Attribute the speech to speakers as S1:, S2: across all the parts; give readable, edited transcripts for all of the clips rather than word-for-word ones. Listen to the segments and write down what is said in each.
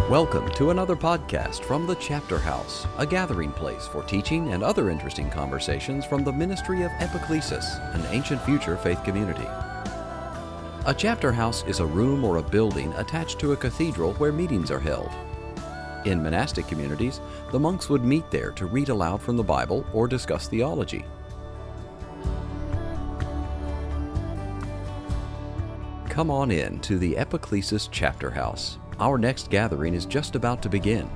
S1: Welcome to another podcast from the Chapter House, a gathering place for teaching and other interesting conversations from the ministry of Epiclesis, an ancient future faith community. A chapter house is a room or a building attached to a cathedral where meetings are held. In monastic communities, the monks would meet there to read aloud from the Bible or discuss theology. Come on in to the Epiclesis Chapter House. Our next gathering is just about to begin.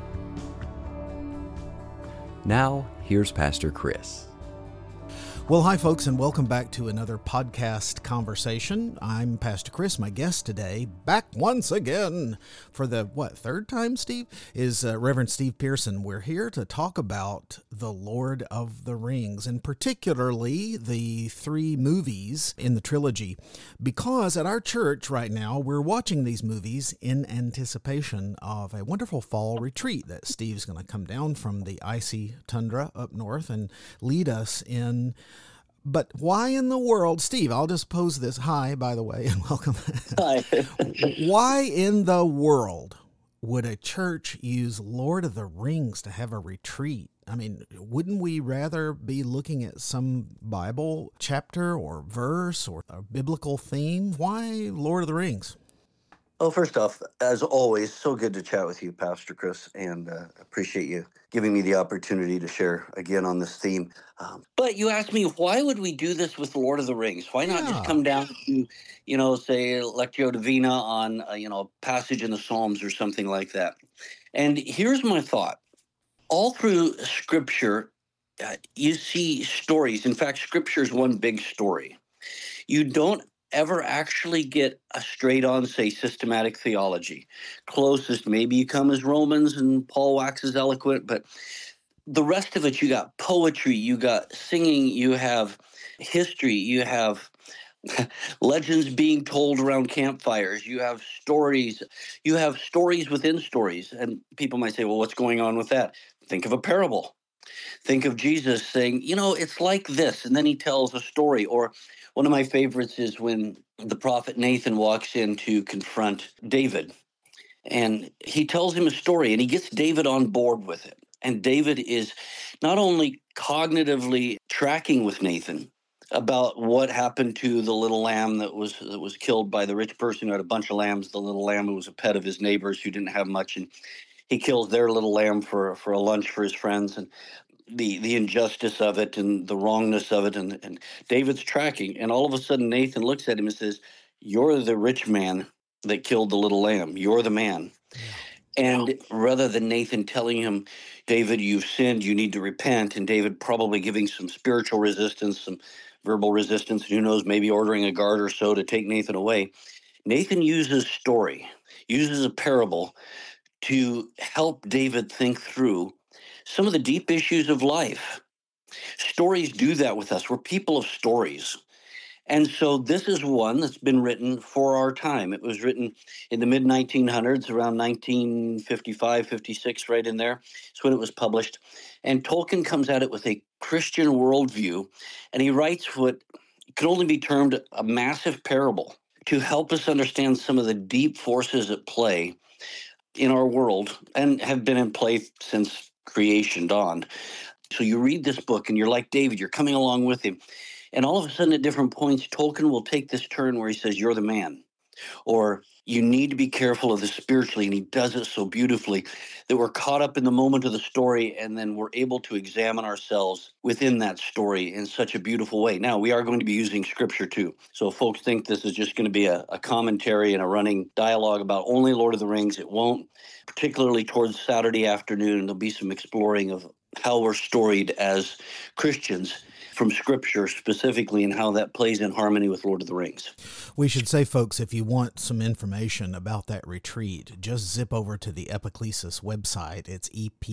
S1: Now, here's Pastor Chris.
S2: Well, hi, folks, and welcome back to another podcast conversation. I'm Pastor Chris. My guest today, back once again for the, third time, Steve, is Reverend Steve Pearson. We're here to talk about The Lord of the Rings, and particularly the three movies in the trilogy, because at our church right now, we're watching these movies in anticipation of a wonderful fall retreat that Steve's going to come down from the icy tundra up north and lead us in. But why in the world, Steve, I'll just pose this. Hi, by the way, and welcome.
S3: Hi.
S2: Why in the world would a church use Lord of the Rings to have a retreat? I mean, wouldn't we rather be looking at some Bible chapter or verse or a biblical theme? Why Lord of the Rings?
S3: Well, first off, as always, so good to chat with you, Pastor Chris, and appreciate you giving me the opportunity to share again on this theme. But you asked me, why would we do this with the Lord of the Rings? Why not just come down to, say Lectio Divina on, a passage in the Psalms or something like that? And here's my thought. All through Scripture, you see stories. In fact, Scripture is one big story. You don't ever actually get a straight-on, say, systematic theology. Closest, maybe you come as Romans and Paul waxes eloquent, but the rest of it, you got poetry, you got singing, you have history, you have legends being told around campfires, you have stories within stories. And people might say, well, what's going on with that? Think of a parable. Think of Jesus saying, it's like this, and then he tells a story. Or one of my favorites is when the prophet Nathan walks in to confront David, and he tells him a story, and he gets David on board with it. And David is not only cognitively tracking with Nathan about what happened to the little lamb that was killed by the rich person who had a bunch of lambs, the little lamb who was a pet of his neighbors who didn't have much, and he kills their little lamb for a lunch for his friends, and the injustice of it and the wrongness of it, and David's tracking, and all of a sudden Nathan looks at him and says, "You're the rich man that killed the little lamb. You're the man." And rather than Nathan telling him, "David, you've sinned, you need to repent," and David probably giving some spiritual resistance, some verbal resistance, who knows, maybe ordering a guard or so to take Nathan away, Nathan uses story, uses a parable to help David think through some of the deep issues of life. Stories do that with us. We're people of stories. And so this is one that's been written for our time. It was written in the mid-1900s, around 1955, 56, right in there. It's when it was published. And Tolkien comes at it with a Christian worldview, and he writes what can only be termed a massive parable to help us understand some of the deep forces at play in our world and have been in play since creation dawned. So you read this book and you're like David, you're coming along with him. And all of a sudden at different points, Tolkien will take this turn where he says, "You're the man," or "You need to be careful of this spiritually." And he does it so beautifully that we're caught up in the moment of the story, and then we're able to examine ourselves within that story in such a beautiful way. Now, we are going to be using Scripture too. So if folks think this is just going to be a commentary and a running dialogue about only Lord of the Rings, it won't. Particularly towards Saturday afternoon, there'll be some exploring of how we're storied as Christians from Scripture specifically, and how that plays in harmony with Lord of the Rings.
S2: We should say, folks, if you want some information about that retreat, just zip over to the Epiclesis website. It's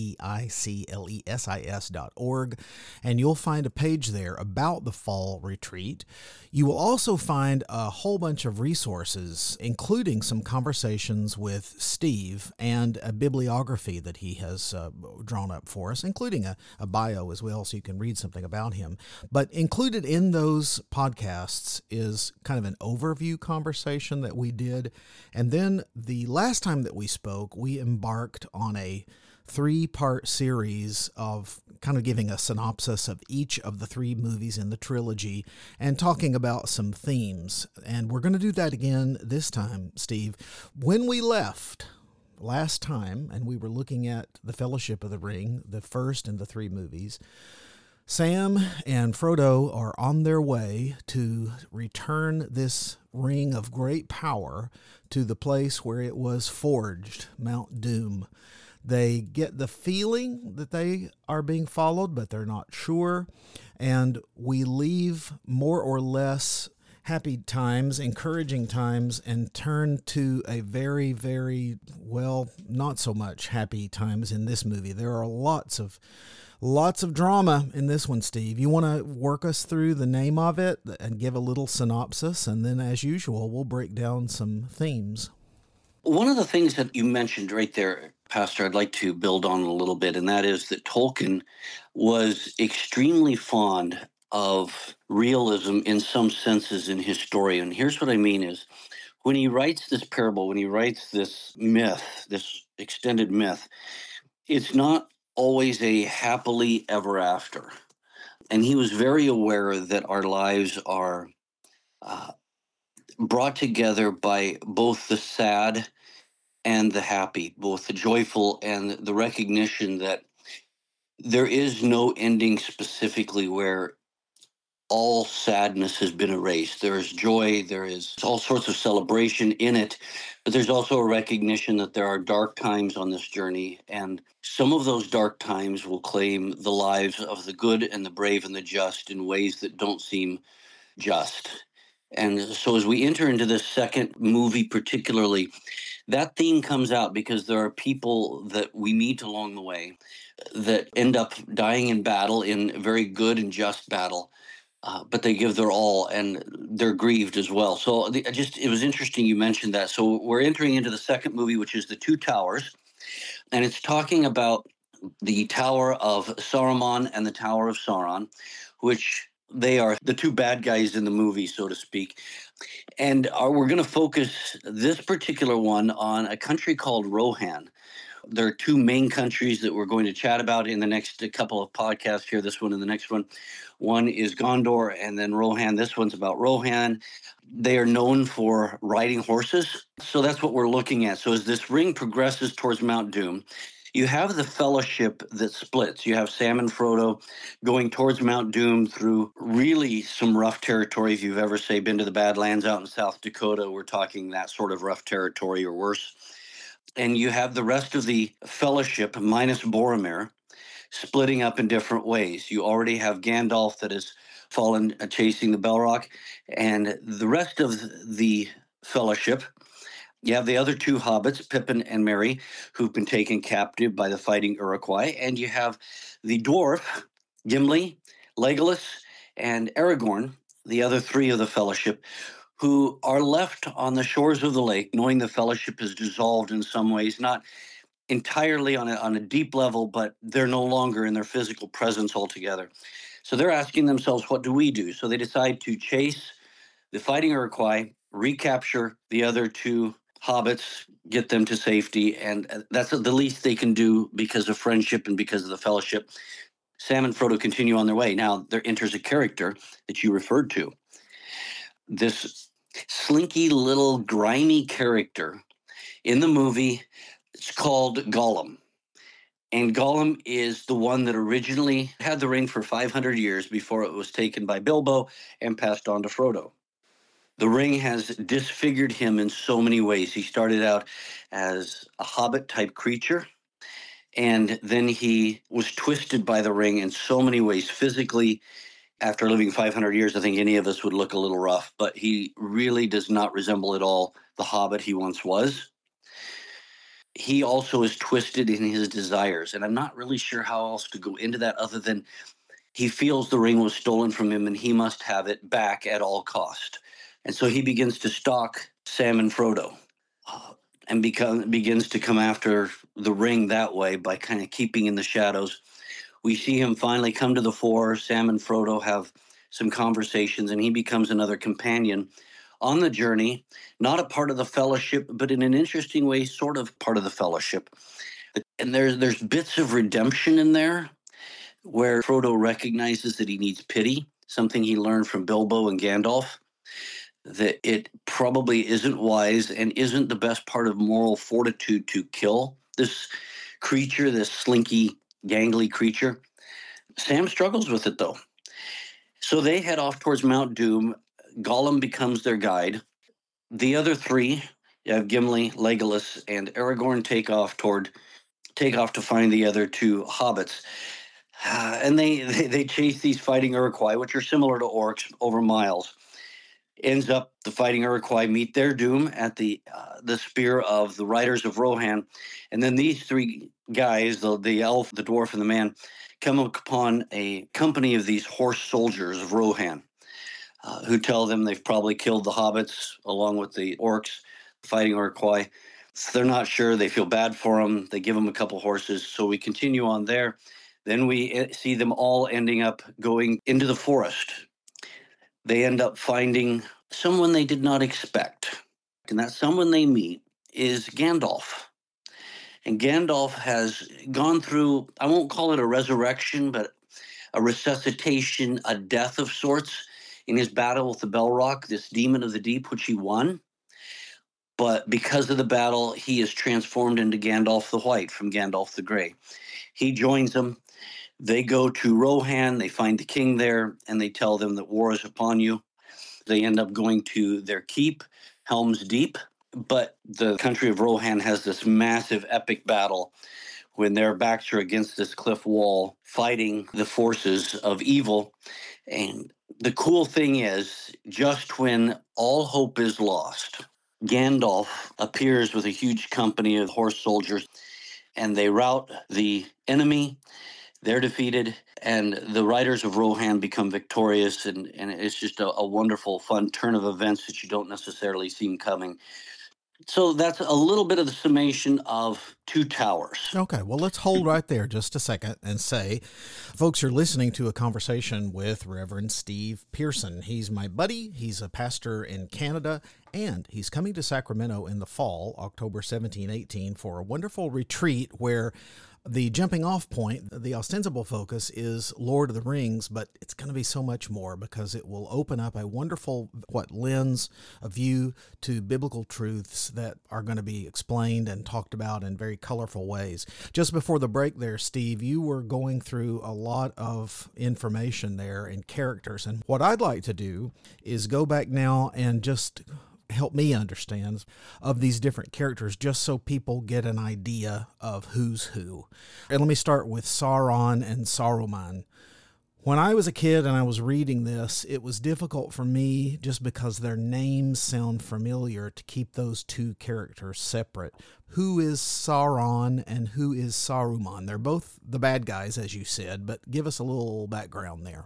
S2: epiclesis.org, and you'll find a page there about the fall retreat. You will also find a whole bunch of resources, including some conversations with Steve and a bibliography that he has drawn up for us, including a bio as well, so you can read something about him. But included in those podcasts is kind of an overview conversation that we did. And then the last time that we spoke, we embarked on a 3-part series of kind of giving a synopsis of each of the 3 movies in the trilogy and talking about some themes. And we're going to do that again this time, Steve. When we left last time, and we were looking at The Fellowship of the Ring, the first in the 3 movies, Sam and Frodo are on their way to return this ring of great power to the place where it was forged, Mount Doom. They get the feeling that they are being followed, but they're not sure. And we leave more or less happy times, encouraging times, and turn to a very, very, well, not so much happy times in this movie. There are lots of drama in this one, Steve. You want to work us through the name of it and give a little synopsis, and then, as usual, we'll break down some themes.
S3: One of the things that you mentioned right there, Pastor, I'd like to build on a little bit, and that is that Tolkien was extremely fond of realism in some senses in his story. And here's what I mean is, when he writes this parable, when he writes this myth, this extended myth, it's not always a happily ever after. And he was very aware that our lives are brought together by both the sad and the happy, both the joyful and the recognition that there is no ending specifically where all sadness has been erased. There is joy, there is all sorts of celebration in it, but there's also a recognition that there are dark times on this journey, and some of those dark times will claim the lives of the good and the brave and the just in ways that don't seem just. And so as we enter into this second movie particularly, that theme comes out because there are people that we meet along the way that end up dying in battle, in very good and just battle, but they give their all and they're grieved as well. So it was interesting you mentioned that. So we're entering into the second movie, which is The Two Towers, and it's talking about the Tower of Saruman and the Tower of Sauron, which they are the 2 bad guys in the movie, so to speak. And we're going to focus this particular one on a country called Rohan. There are 2 main countries that we're going to chat about in the next couple of podcasts here, this one and the next one. One is Gondor and then Rohan. This one's about Rohan. They are known for riding horses. So that's what we're looking at. So as this ring progresses towards Mount Doom, you have the Fellowship that splits. You have Sam and Frodo going towards Mount Doom through really some rough territory. If you've ever, say, been to the Badlands out in South Dakota, we're talking that sort of rough territory or worse. And you have the rest of the Fellowship, minus Boromir, splitting up in different ways. You already have Gandalf that has fallen chasing the Balrog, and the rest of the Fellowship, you have the other 2 hobbits, Pippin and Merry, who've been taken captive by the fighting Iroquois, and you have the dwarf, Gimli, Legolas, and Aragorn, the other 3 of the Fellowship, who are left on the shores of the lake, knowing the Fellowship is dissolved in some ways, not entirely on a deep level, but they're no longer in their physical presence altogether. So they're asking themselves, what do we do? So they decide to chase the fighting Iroquois, recapture the other 2 hobbits, get them to safety, and that's the least they can do because of friendship and because of the Fellowship. Sam and Frodo continue on their way. Now, there enters a character that you referred to. This slinky little grimy character in the movie, it's called Gollum. And Gollum is the one that originally had the ring for 500 years before it was taken by Bilbo and passed on to Frodo. The ring has disfigured him in so many ways. He started out as a hobbit-type creature, and then he was twisted by the ring in so many ways. Physically, after living 500 years, I think any of us would look a little rough, but he really does not resemble at all the hobbit he once was. He also is twisted in his desires, and I'm not really sure how else to go into that other than he feels the ring was stolen from him and he must have it back at all cost. And so he begins to stalk Sam and Frodo and begins to come after the ring that way by kind of keeping in the shadows, We see him finally come to the fore. Sam and Frodo have some conversations, and he becomes another companion on the journey, not a part of the fellowship, but in an interesting way, sort of part of the fellowship. And there's bits of redemption in there where Frodo recognizes that he needs pity, something he learned from Bilbo and Gandalf, that it probably isn't wise and isn't the best part of moral fortitude to kill this creature, this slinky, gangly creature. Sam struggles with it, though. So they head off towards Mount Doom. Gollum becomes their guide. The other three, Gimli, Legolas, and Aragorn, take off to find the other two hobbits. And they chase these fighting Iroquois, which are similar to orcs, over miles. Ends up the fighting Iroquois meet their doom at the spear of the Riders of Rohan. And then these three guys, the elf, the dwarf, and the man, come upon a company of these horse soldiers of Rohan, who tell them they've probably killed the hobbits along with the orcs fighting Iroquois. So they're not sure. They feel bad for them. They give them a couple horses. So we continue on there. Then we see them all ending up going into the forest. They end up finding someone they did not expect. And that someone they meet is Gandalf. And Gandalf has gone through, I won't call it a resurrection, but a resuscitation, a death of sorts in his battle with the Balrog, this demon of the deep, which he won. But because of the battle, he is transformed into Gandalf the White from Gandalf the Grey. He joins them. They go to Rohan. They find the king there, and they tell them that war is upon you. They end up going to their keep, Helm's Deep. But the country of Rohan has this massive epic battle when their backs are against this cliff wall fighting the forces of evil. And the cool thing is, just when all hope is lost, Gandalf appears with a huge company of horse soldiers, and they rout the enemy. They're defeated, and the Riders of Rohan become victorious, and it's just a wonderful, fun turn of events that you don't necessarily see coming. So that's a little bit of the summation of Two Towers.
S2: Okay, well, let's hold right there just a second and say, folks, you're listening to a conversation with Reverend Steve Pearson. He's my buddy. He's a pastor in Canada, and he's coming to Sacramento in the fall, October 17, 18, for a wonderful retreat where the jumping off point, the ostensible focus is Lord of the Rings, but it's going to be so much more because it will open up a wonderful, lens, a view to biblical truths that are going to be explained and talked about in very colorful ways. Just before the break there, Steve, you were going through a lot of information there and characters. And what I'd like to do is go back now and just help me understand of these different characters just so people get an idea of who's who. And let me start with Sauron and Saruman. When I was a kid and I was reading this, it was difficult for me just because their names sound familiar to keep those two characters separate. Who is Sauron and who is Saruman? They're both the bad guys, as you said, but give us a little background there.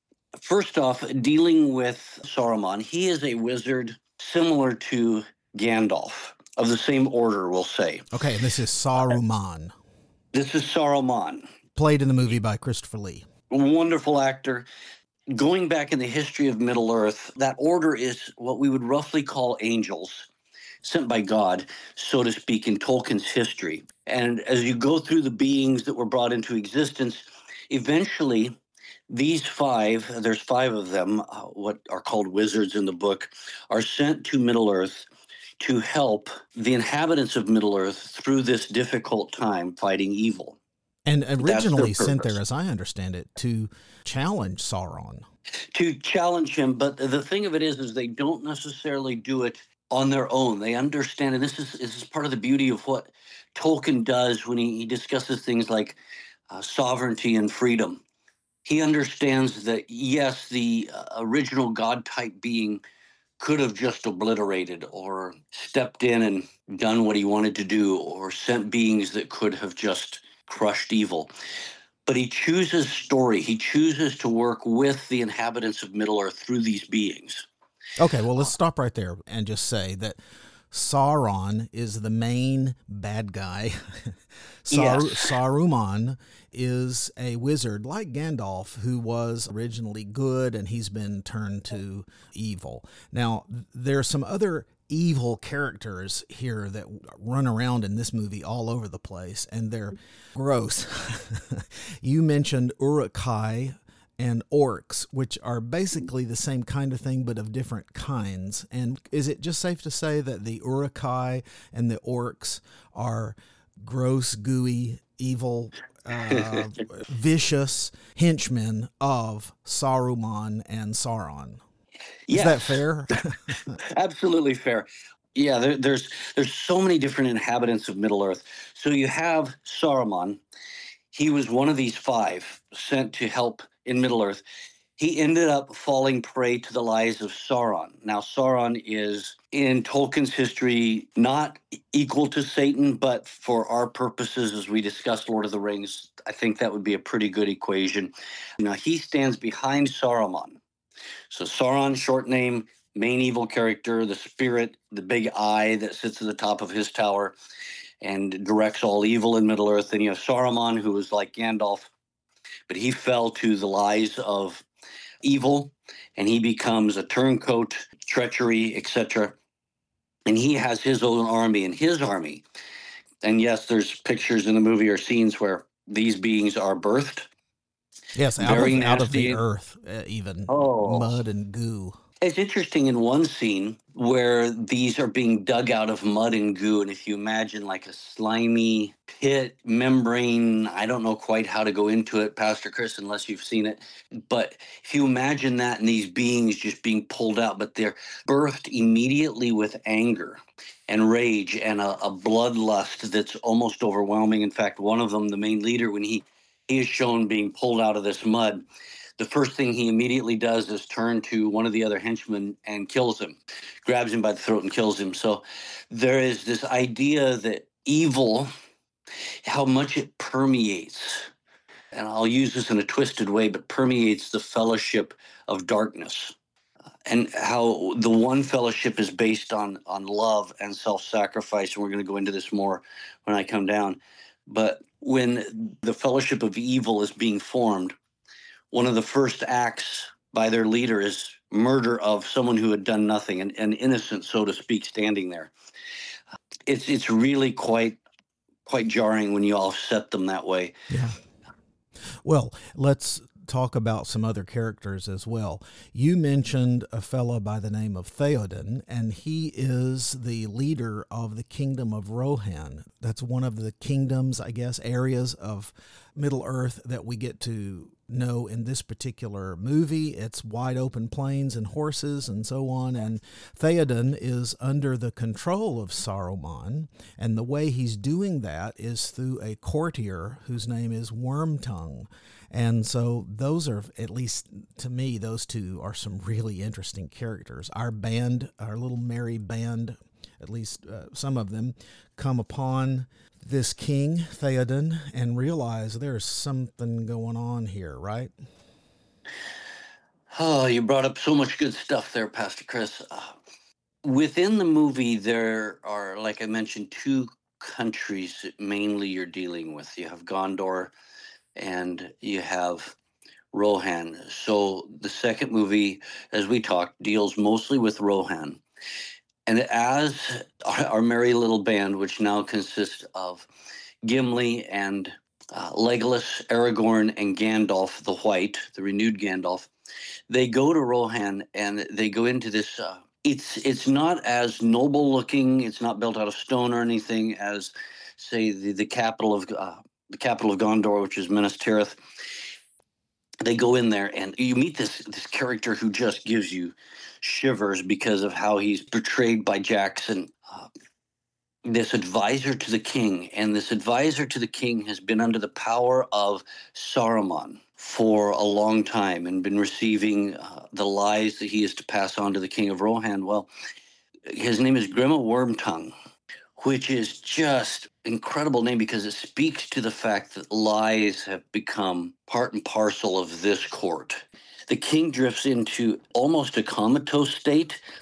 S3: First off, dealing with Saruman, he is a wizard similar to Gandalf, of the same order, we'll say.
S2: Okay, and this is Saruman.
S3: This is Saruman.
S2: Played in the movie by Christopher Lee.
S3: A wonderful actor. Going back in the history of Middle-earth, that order is what we would roughly call angels, sent by God, so to speak, in Tolkien's history. And as you go through the beings that were brought into existence, eventually these five, there's five of them, what are called wizards in the book, are sent to Middle-earth to help the inhabitants of Middle-earth through this difficult time fighting evil.
S2: And originally sent there, as I understand it, to challenge Sauron.
S3: To challenge him, but the thing of it is they don't necessarily do it on their own. They understand, and this is part of the beauty of what Tolkien does when he discusses things like sovereignty and freedom. He understands that, yes, the original God-type being could have just obliterated or stepped in and done what he wanted to do, or sent beings that could have just crushed evil. But he chooses story. He chooses to work with the inhabitants of Middle-earth through these beings.
S2: Okay, well, let's stop right there and just say that Sauron is the main bad guy.
S3: Yes.
S2: Saruman is a wizard like Gandalf who was originally good and he's been turned to evil. Now, there's some other evil characters here that run around in this movie all over the place, and they're gross. You mentioned Uruk-hai and orcs, which are basically the same kind of thing but of different kinds. And is it just safe to say that the Uruk-hai and the orcs are gross, gooey, evil, vicious henchmen of Saruman and Sauron? Is that
S3: Yes.
S2: fair?
S3: Absolutely fair. Yeah, there's so many different inhabitants of Middle Earth. So you have Saruman. He was one of these 5 sent to help in Middle Earth. He ended up falling prey to the lies of Sauron. Now, Sauron is, in Tolkien's history, not equal to Satan, but for our purposes, as we discussed Lord of the Rings, I think that would be a pretty good equation. Now, he stands behind Saruman. So Sauron, short name, main evil character, the spirit, the big eye that sits at the top of his tower and directs all evil in Middle Earth. And you have Saruman, who was like Gandalf, but he fell to the lies of evil, and he becomes a turncoat, treachery, etc. And he has his own army, and his army. And yes, there's pictures in the movie or scenes where these beings are birthed.
S2: Yes, out of the earth, even mud and goo.
S3: It's interesting in one scene where these are being dug out of mud and goo, and if you imagine like a slimy pit membrane, I don't know quite how to go into it, Pastor Chris, unless you've seen it, but if you imagine that and these beings just being pulled out, but they're birthed immediately with anger and rage and a bloodlust that's almost overwhelming. In fact, one of them, the main leader, when he is shown being pulled out of this mud, the first thing he immediately does is turn to one of the other henchmen and kills him, grabs him by the throat and kills him. So there is this idea that evil, how much it permeates, and I'll use this in a twisted way, but permeates the fellowship of darkness. And how the one fellowship is based on love and self-sacrifice. And we're going to go into this more when I come down. But when the fellowship of evil is being formed, one of the first acts by their leader is murder of someone who had done nothing, an innocent, so to speak, standing there. It's really quite jarring when you all set them that way.
S2: Yeah. Well, let's talk about some other characters as well. You mentioned a fella by the name of Theoden, and he is the leader of the kingdom of Rohan. That's one of the kingdoms, I guess, areas of Middle Earth that we get to know in this particular movie. It's wide open plains and horses and so on, and Theoden is under the control of Saruman, and the way he's doing that is through a courtier whose name is Wormtongue. And so those are, at least to me, those two are some really interesting characters. Our band, our little merry band, at least some of them, come upon this king, Theoden, and realize there's something going on here, right?
S3: Oh, you brought up so much good stuff there, Pastor Chris. Within the movie, there are, like I mentioned, 2 countries that mainly you're dealing with. You have Gondor and you have Rohan. So the second movie, as we talked, deals mostly with Rohan. And as our merry little band, which now consists of Gimli and Legolas, Aragorn, and Gandalf the White, the renewed Gandalf, they go to Rohan and they go into this. It's not as noble looking. It's not built out of stone or anything as, say, the capital of Gondor, which is Minas Tirith. They go in there and you meet this character who just gives you shivers because of how he's portrayed by Jackson. This advisor to the king, and this advisor to the king has been under the power of Saruman for a long time and been receiving the lies that he is to pass on to the king of Rohan. Well, his name is Grima Wormtongue, which is just incredible name because it speaks to the fact that lies have become part and parcel of this court. The king drifts into almost a comatose state,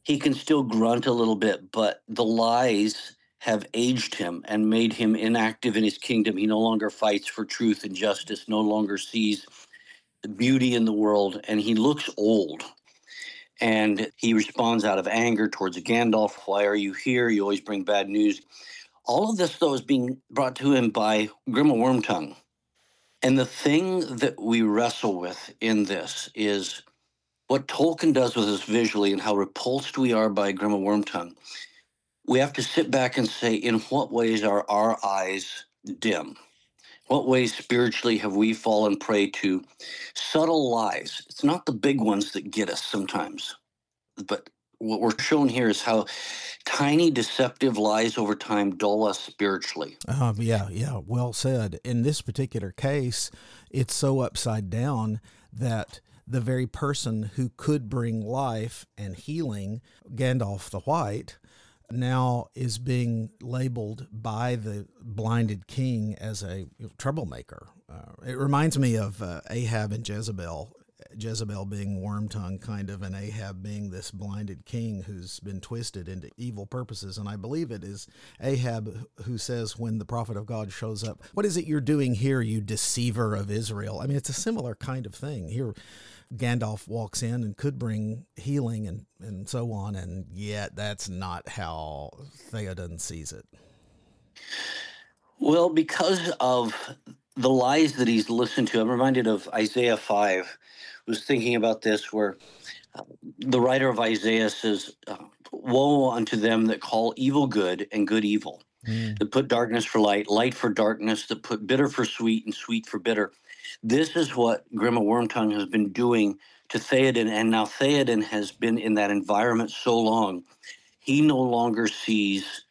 S3: he can still grunt a little bit, but the lies have aged him and made him inactive in his kingdom. He no longer fights for truth and justice, no longer sees the beauty in the world, and he looks old. And he responds out of anger towards Gandalf. Why are you here? You always bring bad news. All of this, though, is being brought to him by Grima Wormtongue. And the thing that we wrestle with in this is what Tolkien does with us visually and how repulsed we are by Grima Wormtongue. We have to sit back and say, in what ways are our eyes dim? What ways spiritually have we fallen prey to subtle lies? It's not the big ones that get us sometimes, but what we're shown here is how tiny deceptive lies over time dull us spiritually.
S2: Yeah, well said. In this particular case, it's so upside down that the very person who could bring life and healing, Gandalf the White, now is being labeled by the blinded king as a troublemaker. It reminds me of Ahab and Jezebel. Jezebel being Wormtongue, kind of, and Ahab being this blinded king who's been twisted into evil purposes. And I believe it is Ahab who says when the prophet of God shows up, "What is it you're doing here, you deceiver of Israel?" I mean, it's a similar kind of thing. Here, Gandalf walks in and could bring healing and so on, and yet that's not how Theoden sees it.
S3: Well, because of the lies that he's listened to, I'm reminded of Isaiah 5. I was thinking about this where the writer of Isaiah says, woe unto them that call evil good and good evil, that put darkness for light, light for darkness, that put bitter for sweet and sweet for bitter. This is what Grima Wormtongue has been doing to Theoden, and now Theoden has been in that environment so long, he no longer sees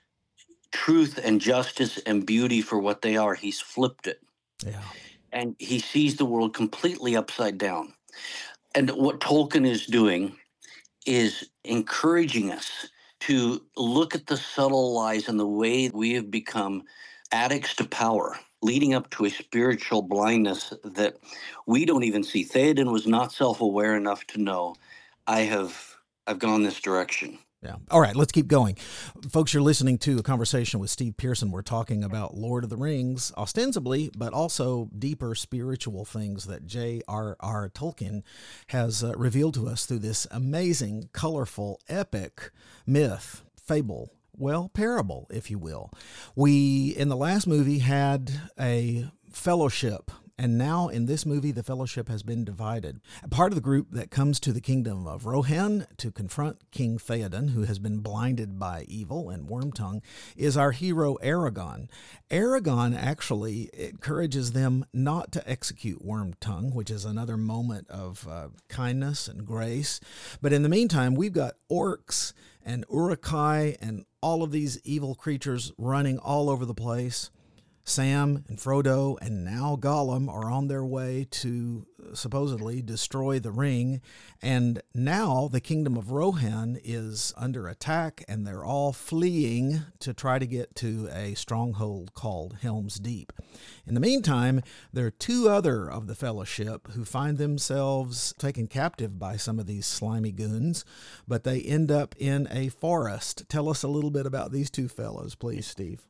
S3: truth and justice and beauty for what they are. He's flipped it.
S2: Yeah.
S3: And he sees the world completely upside down. And what Tolkien is doing is encouraging us to look at the subtle lies and the way we have become addicts to power, leading up to a spiritual blindness that we don't even see. Theoden was not self-aware enough to know, I've gone this direction.
S2: Yeah. All right, let's keep going. Folks, you're listening to a conversation with Steve Pearson. We're talking about Lord of the Rings, ostensibly, but also deeper spiritual things that J.R.R. Tolkien has revealed to us through this amazing, colorful, epic myth, fable, well, parable, if you will. We, in the last movie, had a fellowship. And now in this movie, the fellowship has been divided. A part of the group that comes to the kingdom of Rohan to confront King Theoden, who has been blinded by evil and Wormtongue, is our hero Aragorn. Aragorn actually encourages them not to execute Wormtongue, which is another moment of kindness and grace. But in the meantime, we've got orcs and Uruk-hai and all of these evil creatures running all over the place. Sam and Frodo and now Gollum are on their way to supposedly destroy the ring, and now the kingdom of Rohan is under attack, and they're all fleeing to try to get to a stronghold called Helm's Deep. In the meantime, there are two other of the fellowship who find themselves taken captive by some of these slimy goons, but they end up in a forest. Tell us a little bit about these two fellows, please, Steve.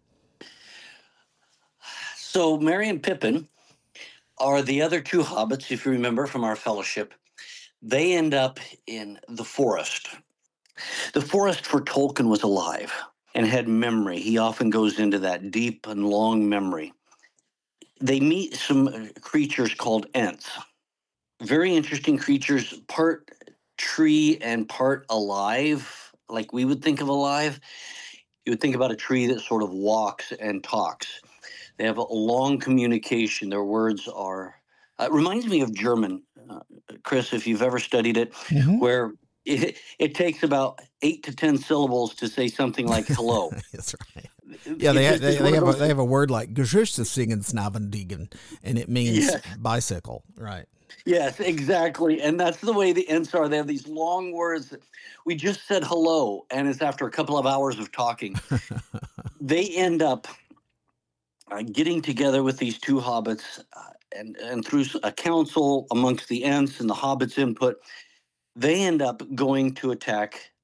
S3: So Merry and Pippin are the other two hobbits, if you remember, from our fellowship. They end up in the forest. The forest for Tolkien was alive and had memory. He often goes into that deep and long memory. They meet some creatures called Ents. Very interesting creatures, part tree and part alive, like we would think of alive. You would think about a tree that sort of walks and talks. They have a long communication. Their words are, it reminds me of German, Chris, if you've ever studied it, where it takes about 8 to 10 syllables to say something like hello.
S2: That's right. Yeah, they have a word like Geschichtssingen, and it means bicycle, right?
S3: Yes, exactly. And that's the way the Ents are. They have these long words that we just said hello, and it's after a couple of hours of talking. They end up getting together with these two hobbits and through a council amongst the Ents and the hobbits' input, they end up going to attack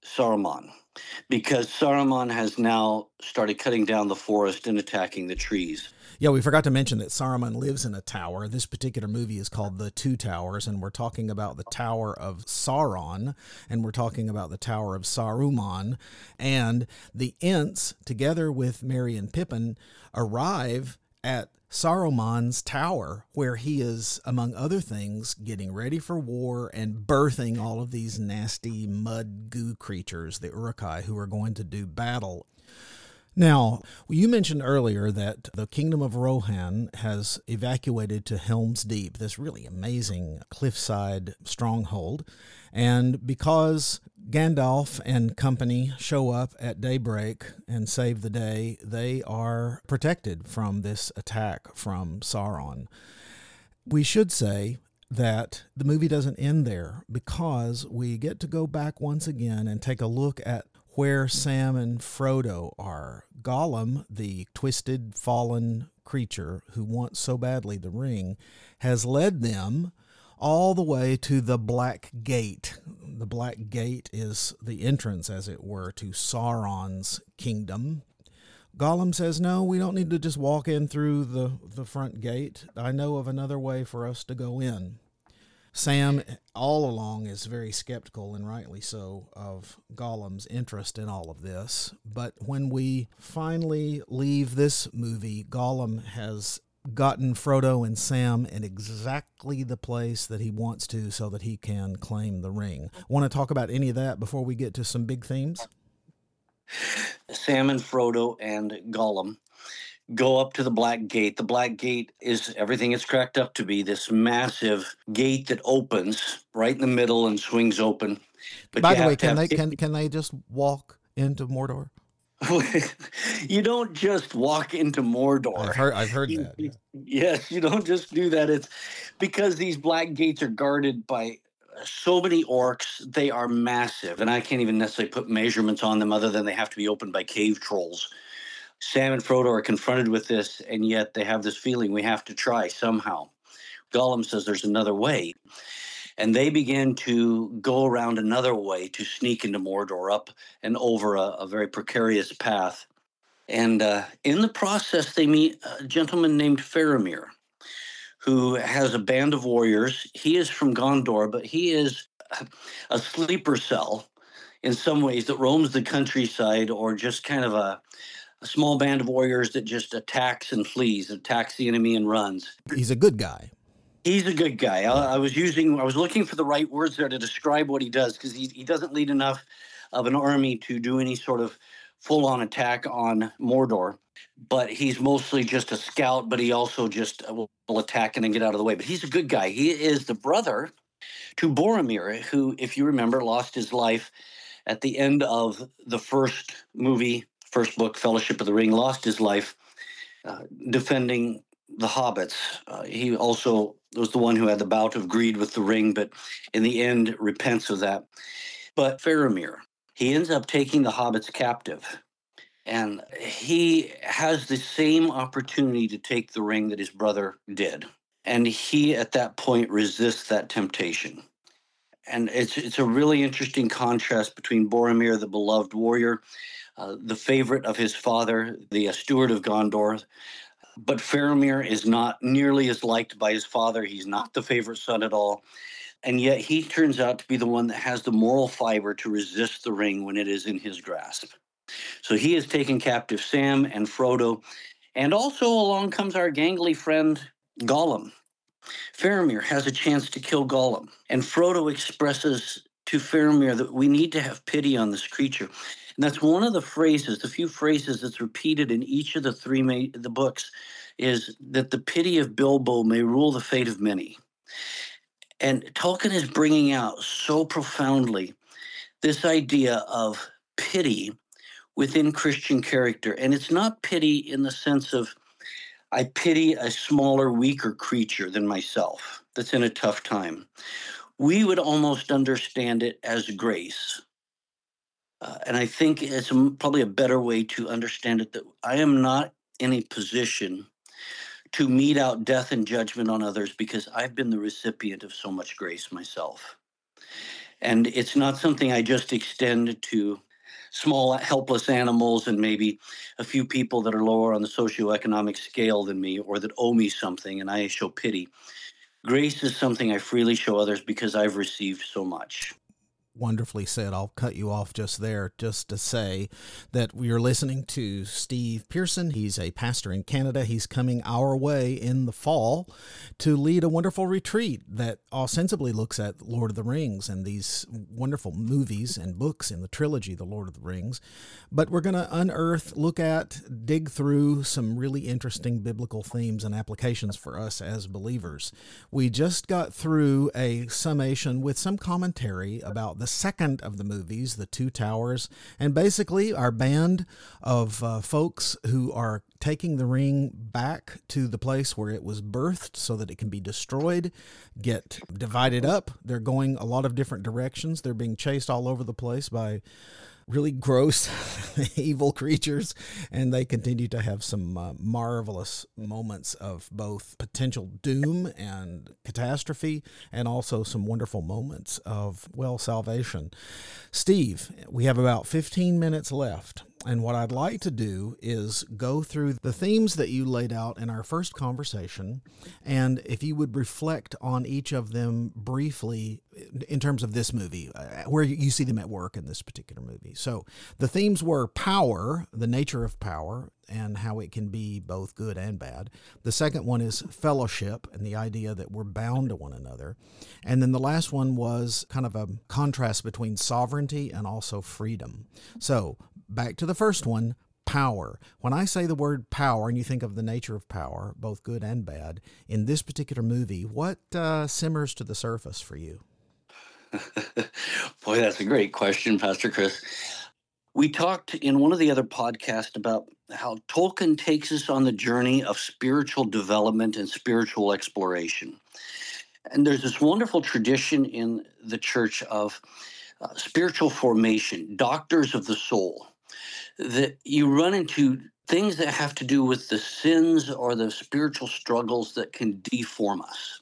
S3: Saruman, because Saruman has now started cutting down the forest and attacking the trees.
S2: Yeah, we forgot to mention that Saruman lives in a tower. This particular movie is called The Two Towers, and we're talking about the Tower of Sauron, and we're talking about the Tower of Saruman. And the Ents, together with Merry and Pippin, arrive at Saruman's tower, where he is, among other things, getting ready for war and birthing all of these nasty mud goo creatures, the Uruk-hai, who are going to do battle. Now, you mentioned earlier that the Kingdom of Rohan has evacuated to Helm's Deep, this really amazing cliffside stronghold. And because Gandalf and company show up at daybreak and save the day, they are protected from this attack from Sauron. We should say that the movie doesn't end there, because we get to go back once again and take a look at where Sam and Frodo are. Gollum, the twisted, fallen creature who wants so badly the ring, has led them all the way to the Black Gate. The Black Gate is the entrance, as it were, to Sauron's kingdom. Gollum says, no, we don't need to just walk in through the front gate. I know of another way for us to go in. Sam, all along, is very skeptical, and rightly so, of Gollum's interest in all of this. But when we finally leave this movie, Gollum has gotten Frodo and Sam in exactly the place that he wants to, so that he can claim the ring. Want to talk about any of that before we get to some big themes?
S3: Sam and Frodo and Gollum go up to the Black Gate. The Black Gate is everything it's cracked up to be, this massive gate that opens right in the middle and swings open.
S2: But by the way, can they just walk into Mordor?
S3: You don't just walk into Mordor.
S2: I've heard that. Yeah.
S3: Yes, you don't just do that. It's because these Black Gates are guarded by so many orcs. They are massive, and I can't even necessarily put measurements on them other than they have to be opened by cave trolls. Sam and Frodo are confronted with this, and yet they have this feeling we have to try somehow. Gollum says there's another way, and they begin to go around another way to sneak into Mordor, up and over a very precarious path. And in the process, they meet a gentleman named Faramir, who has a band of warriors. He is from Gondor, but he is a sleeper cell in some ways that roams the countryside, or just kind of a small band of warriors that just attacks and flees, attacks the enemy and runs.
S2: He's a good guy.
S3: He's a good guy. I was looking for the right words there to describe what he does, because he doesn't lead enough of an army to do any sort of full-on attack on Mordor. But he's mostly just a scout, but he also just will attack and then get out of the way. But he's a good guy. He is the brother to Boromir, who, if you remember, lost his life at the end of the first book, Fellowship of the Ring, lost his life defending the hobbits. He also was the one who had the bout of greed with the ring, but in the end repents of that. But Faramir, he ends up taking the hobbits captive, and he has the same opportunity to take the ring that his brother did. And he, at that point, resists that temptation. And it's a really interesting contrast between Boromir, the beloved warrior, the favorite of his father, the steward of Gondor. But Faramir is not nearly as liked by his father. He's not the favorite son at all. And yet he turns out to be the one that has the moral fiber to resist the ring when it is in his grasp. So he has taken captive Sam and Frodo. And also along comes our gangly friend Gollum. Faramir has a chance to kill Gollum. And Frodo expresses to Faramir that we need to have pity on this creature. And that's one of the few phrases that's repeated in each of the books, is that the pity of Bilbo may rule the fate of many. And Tolkien is bringing out so profoundly this idea of pity within Christian character. And it's not pity in the sense of, I pity a smaller, weaker creature than myself that's in a tough time. We would almost understand it as grace. And I think it's probably a better way to understand it, that I am not in a position to mete out death and judgment on others because I've been the recipient of so much grace myself. And it's not something I just extend to small, helpless animals and maybe a few people that are lower on the socioeconomic scale than me or that owe me something and I show pity. Grace is something I freely show others because I've received so much.
S2: Wonderfully said. I'll cut you off just there just to say that we are listening to Steve Pearson. He's a pastor in Canada. He's coming our way in the fall to lead a wonderful retreat that ostensibly looks at Lord of the Rings and these wonderful movies and books in the trilogy, The Lord of the Rings. But we're going to unearth, look at, dig through some really interesting biblical themes and applications for us as believers. We just got through a summation with some commentary about the second of the movies, The Two Towers, and basically our band of folks who are taking the ring back to the place where it was birthed so that it can be destroyed, get divided up. They're going a lot of different directions. They're being chased all over the place by really gross, evil creatures, and they continue to have some marvelous moments of both potential doom and catastrophe, and also some wonderful moments of, well, salvation. Steve, we have about 15 minutes left. And what I'd like to do is go through the themes that you laid out in our first conversation, and if you would reflect on each of them briefly in terms of this movie, where you see them at work in this particular movie. So the themes were power, the nature of power, and how it can be both good and bad. The second one is fellowship and the idea that we're bound to one another. And then the last one was kind of a contrast between sovereignty and also freedom. So back to the first one, power. When I say the word power and you think of the nature of power, both good and bad, in this particular movie, what simmers to the surface for you?
S3: Boy, that's a great question, Pastor Chris. We talked in one of the other podcasts about how Tolkien takes us on the journey of spiritual development and spiritual exploration. And there's this wonderful tradition in the church of spiritual formation, doctors of the soul, that you run into things that have to do with the sins or the spiritual struggles that can deform us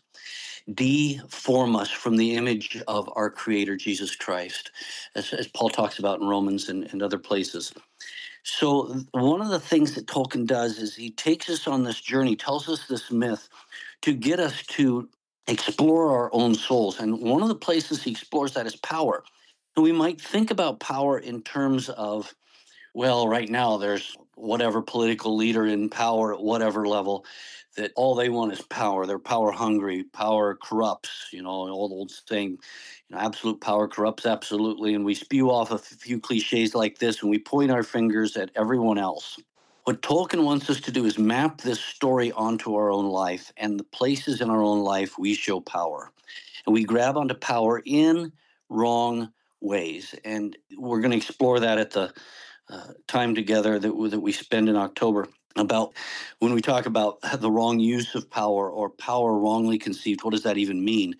S3: from the image of our Creator, Jesus Christ, as Paul talks about in Romans and other places. So one of the things that Tolkien does is he takes us on this journey, tells us this myth to get us to explore our own souls. And one of the places he explores that is power. And we might think about power in terms of, well, right now there's whatever political leader in power at whatever level that all they want is power. They're power hungry. Power corrupts, an old saying, absolute power corrupts absolutely. And we spew off a few cliches like this and we point our fingers at everyone else. What Tolkien wants us to do is map this story onto our own life and the places in our own life we show power. And we grab onto power in wrong ways. And we're going to explore that at the time together that we spend in October, about when we talk about the wrong use of power or power wrongly conceived. What does that even mean?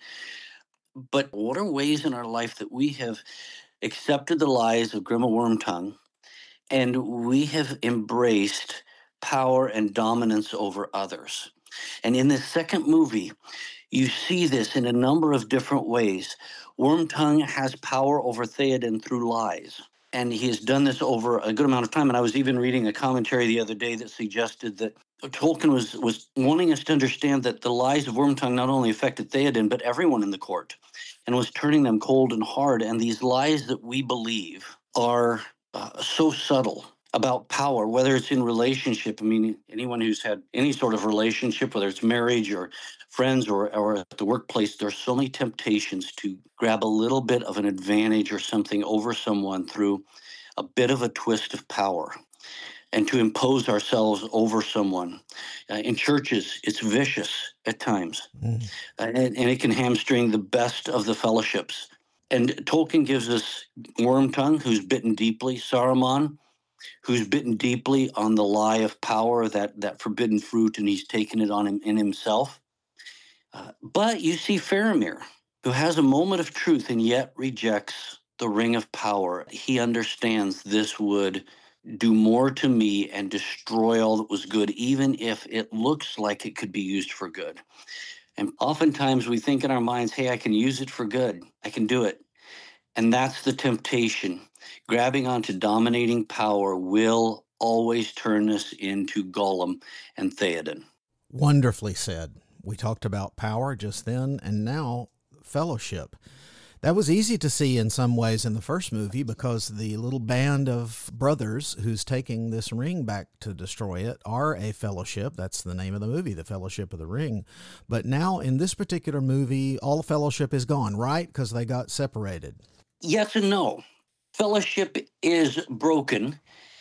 S3: But what are ways in our life that we have accepted the lies of Grima Wormtongue and we have embraced power and dominance over others? And in this second movie, you see this in a number of different ways. Wormtongue has power over Theoden through lies. And he has done this over a good amount of time. And I was even reading a commentary the other day that suggested that Tolkien was wanting us to understand that the lies of Wormtongue not only affected Theoden, but everyone in the court, and was turning them cold and hard. And these lies that we believe are so subtle about power, whether it's in relationship. I mean, anyone who's had any sort of relationship, whether it's marriage or friends or at the workplace, there's so many temptations to grab a little bit of an advantage or something over someone through a bit of a twist of power and to impose ourselves over someone. In churches, it's vicious at times, and it can hamstring the best of the fellowships. And Tolkien gives us Wormtongue, who's bitten deeply, Saruman, who's bitten deeply on the lie of power, that forbidden fruit, and he's taken it on him in himself. But you see Faramir, who has a moment of truth and yet rejects the ring of power. He understands this would do more to me and destroy all that was good, even if it looks like it could be used for good. And oftentimes we think in our minds, hey, I can use it for good. I can do it. And that's the temptation. Grabbing onto dominating power will always turn us into Gollum and Theoden.
S2: Wonderfully said. We talked about power just then, and now fellowship. That was easy to see in some ways in the first movie because the little band of brothers who's taking this ring back to destroy it are a fellowship. That's the name of the movie, The Fellowship of the Ring. But now in this particular movie, all fellowship is gone, right? Because they got separated.
S3: Yes and no. Fellowship is broken.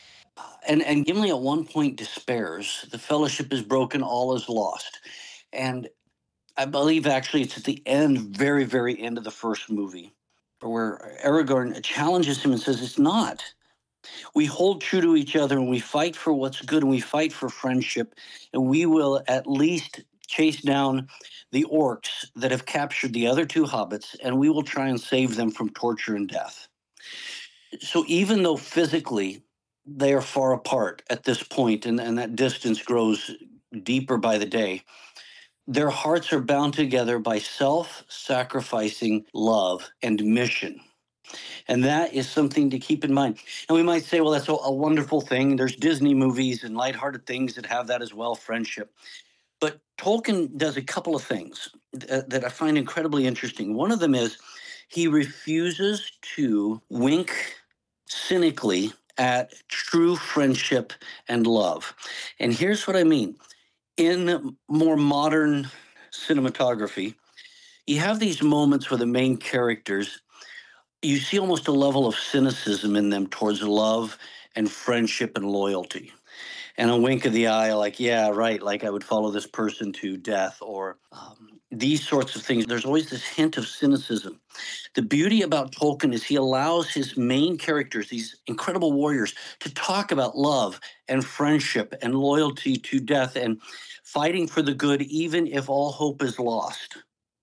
S3: And Gimli at one point despairs. The fellowship is broken, all is lost. And I believe actually it's at the end, very, very end of the first movie, where Aragorn challenges him and says, it's not. We hold true to each other and we fight for what's good and we fight for friendship, and we will at least chase down the orcs that have captured the other two hobbits, and we will try and save them from torture and death. So even though physically they are far apart at this point, and that distance grows deeper by the day, their hearts are bound together by self-sacrificing love and mission. And that is something to keep in mind. And we might say, well, that's a wonderful thing. There's Disney movies and lighthearted things that have that as well, friendship. But Tolkien does a couple of things that I find incredibly interesting. One of them is he refuses to wink cynically at true friendship and love. And here's what I mean. In more modern cinematography, you have these moments where the main characters, you see almost a level of cynicism in them towards love and friendship and loyalty. And a wink of the eye, like, yeah, right, like I would follow this person to death, or these sorts of things. There's always this hint of cynicism. The beauty about Tolkien is he allows his main characters, these incredible warriors, to talk about love and friendship and loyalty to death and fighting for the good, even if all hope is lost.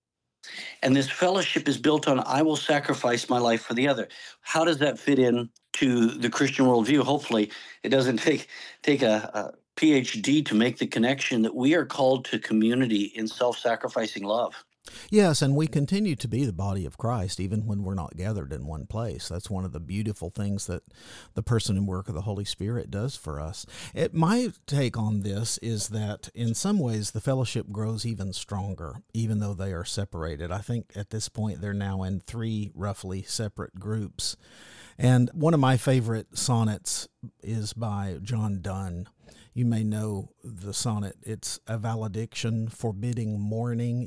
S3: And this fellowship is built on, I will sacrifice my life for the other. How does that fit in to the Christian worldview? Hopefully, it doesn't take a PhD to make the connection that we are called to community in self-sacrificing love.
S2: Yes, and we continue to be the body of Christ even when we're not gathered in one place. That's one of the beautiful things that the person and work of the Holy Spirit does for us. My take on this is that in some ways the fellowship grows even stronger, even though they are separated. I think at this point they're now in 3 roughly separate groups. And one of my favorite sonnets is by John Donne. You may know the sonnet. It's a valediction forbidding mourning,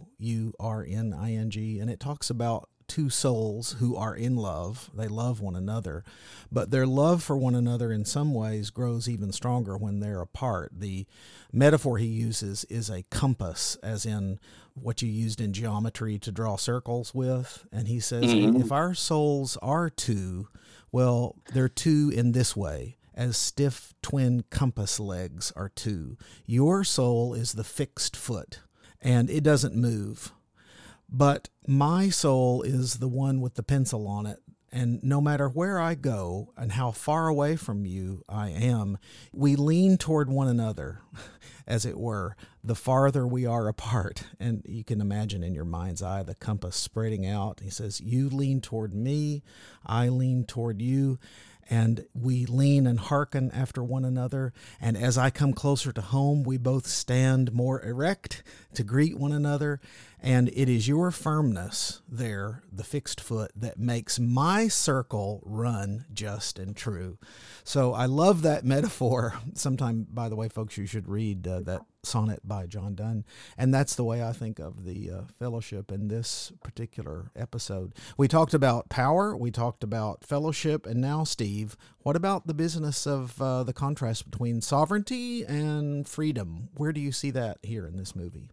S2: mourning, and it talks about 2 souls who are in love. They love one another, but their love for one another in some ways grows even stronger when they're apart. The metaphor he uses is a compass, as in what you used in geometry to draw circles with. And he says, if our souls are 2, well, they're 2 in this way. As stiff twin compass legs are 2. Your soul is the fixed foot, and it doesn't move. But my soul is the one with the pencil on it, and no matter where I go and how far away from you I am, we lean toward one another, as it were, the farther we are apart. And you can imagine in your mind's eye the compass spreading out. He says, you lean toward me, I lean toward you, and we lean and hearken after one another. And as I come closer to home, we both stand more erect to greet one another. And it is your firmness there, the fixed foot, that makes my circle run just and true. So I love that metaphor. Sometime, by the way, folks, you should read that sonnet by John Donne. And that's the way I think of the fellowship in this particular episode. We talked about power, we talked about fellowship, and now, Steve, what about the business of the contrast between sovereignty and freedom? Where do you see that here in this movie?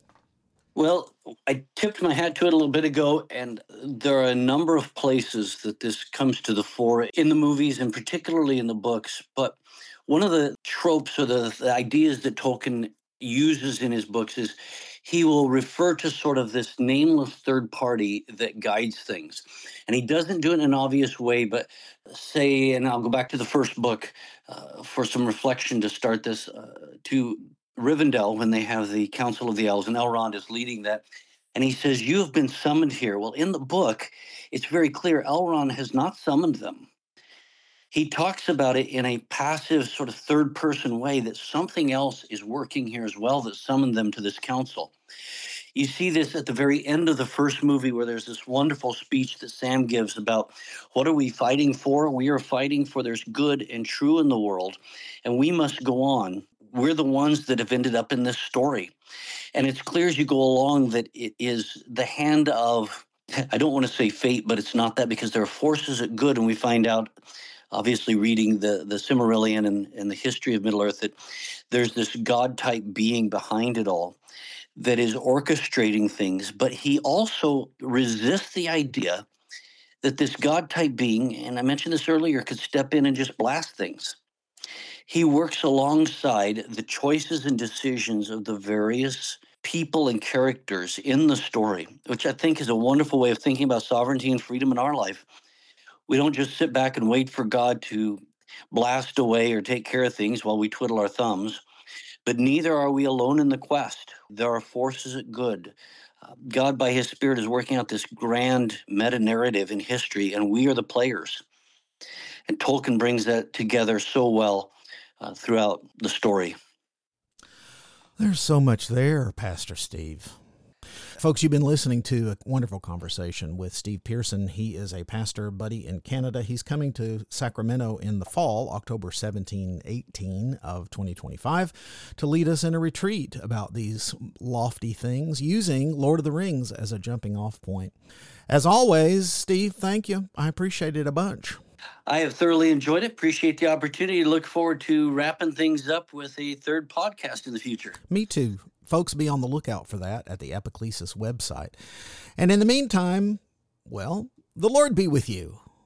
S3: Well, I tipped my hat to it a little bit ago, and there are a number of places that this comes to the fore in the movies and particularly in the books. But one of the tropes or the ideas that Tolkien uses in his books is he will refer to sort of this nameless third party that guides things. And he doesn't do it in an obvious way, but say, and I'll go back to the first book for some reflection to start this, to Rivendell, when they have the Council of the Elves, and Elrond is leading that. And he says, you have been summoned here. Well, in the book, it's very clear Elrond has not summoned them. He talks about it in a passive, sort of third-person way, that something else is working here as well that summoned them to this council. You see this at the very end of the first movie, where there's this wonderful speech that Sam gives about what are we fighting for? We are fighting for there's good and true in the world, and we must go on. We're the ones that have ended up in this story. And it's clear as you go along that it is the hand of, I don't want to say fate, but it's not that, because there are forces at good, and we find out, obviously reading the Silmarillion and the history of Middle-earth, that there's this God-type being behind it all that is orchestrating things, but he also resists the idea that this God-type being, and I mentioned this earlier, could step in and just blast things. He works alongside the choices and decisions of the various people and characters in the story, which I think is a wonderful way of thinking about sovereignty and freedom in our life. We don't just sit back and wait for God to blast away or take care of things while we twiddle our thumbs. But neither are we alone in the quest. There are forces at good. God, by his Spirit, is working out this grand meta-narrative in history, and we are the players. And Tolkien brings that together so well throughout the story.
S2: There's so much there, Pastor Steve. Folks, you've been listening to a wonderful conversation with Steve Pearson. He is a pastor buddy in Canada. He's coming to Sacramento in the fall, October 17, 18 of 2025, to lead us in a retreat about these lofty things, using Lord of the Rings as a jumping off point. As always, Steve, thank you. I appreciate it a bunch.
S3: I have thoroughly enjoyed it. Appreciate the opportunity. Look forward to wrapping things up with a third podcast in the future.
S2: Me too. Folks, be on the lookout for that at the Epiclesis website. And in the meantime, well, the Lord be with you.